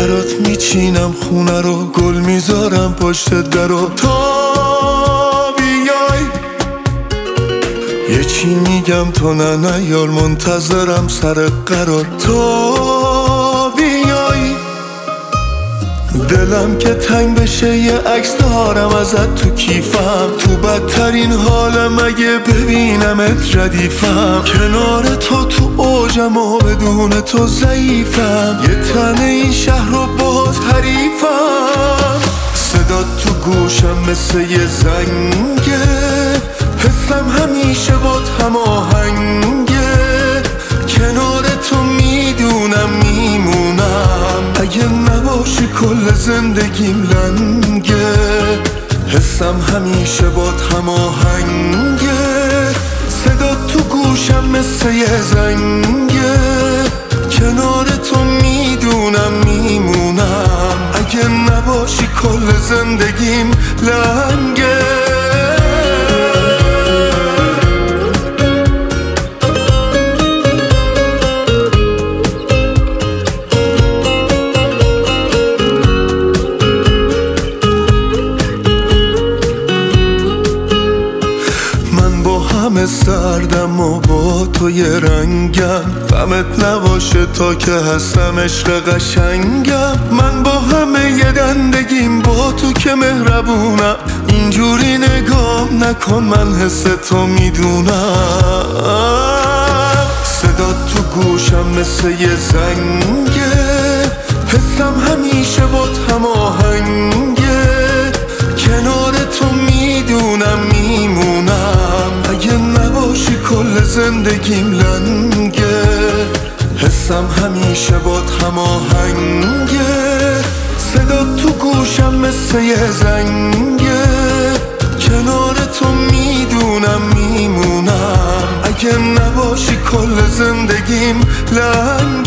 برات میچینم خونه رو، گل میذارم پشت در رو، تا بیای یه چی میگم تو نه یار، منتظرم سر قرار تا بیای. دلم که تنگ بشه یه عکس دارم ازت تو کیفم، تو بدترین حالم اگه ببینمت ردیفم، کنار تو اوجم و بدون تو ضعیفم، یه تن این شهر رو با حریفم. صدات تو گوشم مثل یه زنگه، حسم همیشه بات هماهنگه، کنار تو میدونم میمونم، اگه نباشی کل زندگیم لنگه، حسم همیشه بات هماهنگه. صدات تو گوشم مثل یه زنگه، کنار تو میدونم میمونم، اگه نباشی کل زندگیم لنگه. همه سردم و با تو یه رنگم، غمت نباشه تا که هستم عشق قشنگم، من با همه یه دندگیم با تو که مهربونم، اینجوری نگام نکن من حس تو میدونم. صدات تو گوشم مثل یه زنگه، حسم همیشه بات هماهنگه، کنار تو میدونم میمونم، اگه نباشی کل زندگیم لنگه، حسم همیشه بات هماهنگه. صدات تو گوشم مثل یه زنگه، کنار تو میدونم میمونم، اگه نباشی کل زندگیم لنگه.